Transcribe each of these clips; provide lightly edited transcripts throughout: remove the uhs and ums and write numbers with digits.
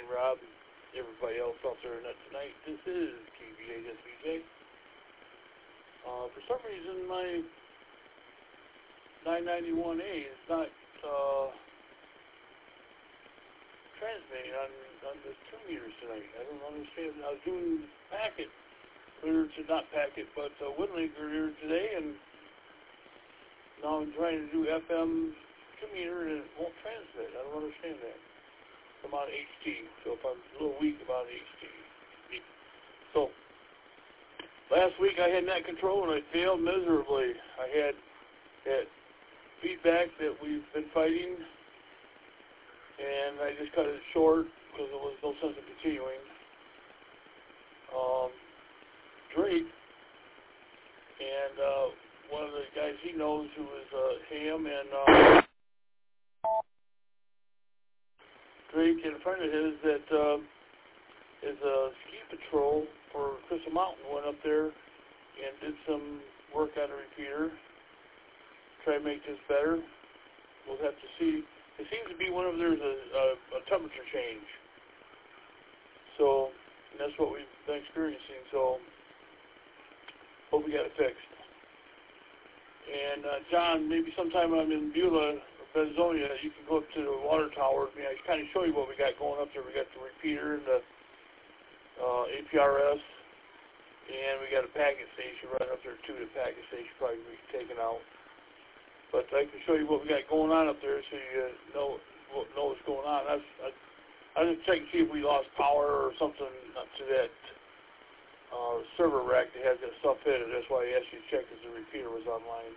Rob, everybody else out there net tonight. This is KBA SVJ. For some reason, my 991A is not transmitting on the 2 meters tonight. I don't understand. I was doing packet, not packet, but WinLink earlier today, and now I'm trying to do FM 2 meter and it won't transmit. I don't understand that. I'm on HT, so if I'm a little weak about HT. So, last week I had net control and I failed miserably. I had that feedback that we've been fighting, and I just cut it short because there was no sense of continuing. Drake and one of the guys he knows who is Ham and Drake and a friend of his that is a ski patrol for Crystal Mountain went up there and did some work on the repeater, try to make this better. We'll have to see. It seems to be whenever there's a temperature change. So, and that's what we've been experiencing. So, hope we got it fixed. And John, maybe sometime I'm in Beulah, Benzonia, you can go up to the water tower. I mean, I kind of show you what we got going up there. We got the repeater and the APRS, and we got a packet station right up there too. The packet station probably be taken out. But I can show you what we got going on up there so you know what's going on. I just check and see if we lost power or something to that server rack that has that stuff fitted. That's why I asked you to check if the repeater was online.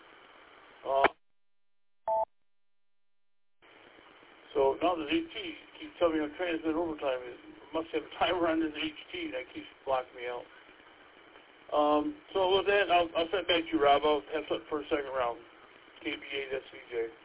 So now the HT keeps telling me I'm transmitting overtime. It must have a timer on this HT that keeps blocking me out. So with that, I'll send it back to you, Rob. I'll have something for a second round. KBA, that's CJ.